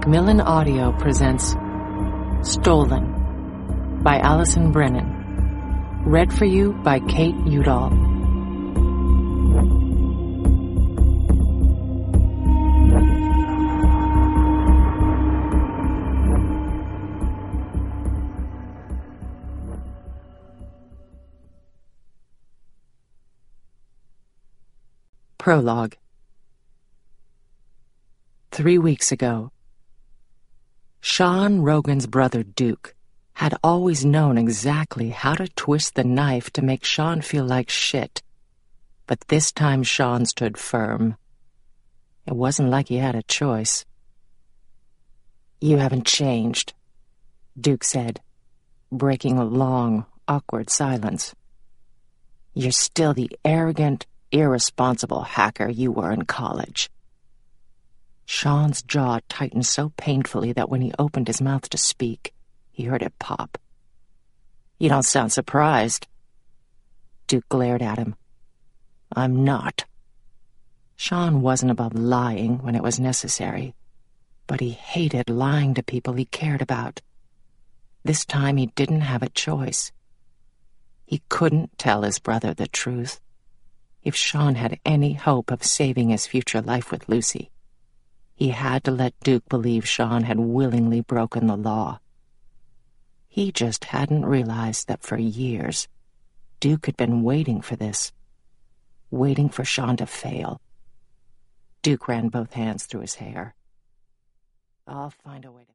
Macmillan Audio presents Stolen by Alison Brennan. Read for you by Kate Udall. Prologue. 3 weeks ago, Sean Rogan's brother Duke had always known exactly how to twist the knife to make Sean feel like shit. But this time Sean stood firm. It wasn't like he had a choice. "You haven't changed," Duke said, breaking a long, awkward silence. "You're still the arrogant, irresponsible hacker you were in college." Sean's jaw tightened so painfully that when he opened his mouth to speak, he heard it pop. "You don't sound surprised." Duke glared at him. "I'm not." Sean wasn't above lying when it was necessary, but he hated lying to people he cared about. This time he didn't have a choice. He couldn't tell his brother the truth. If Sean had any hope of saving his future life with Lucy, he had to let Duke believe Sean had willingly broken the law. He just hadn't realized that for years, Duke had been waiting for this, waiting for Sean to fail. Duke ran both hands through his hair. "I'll find a way to..."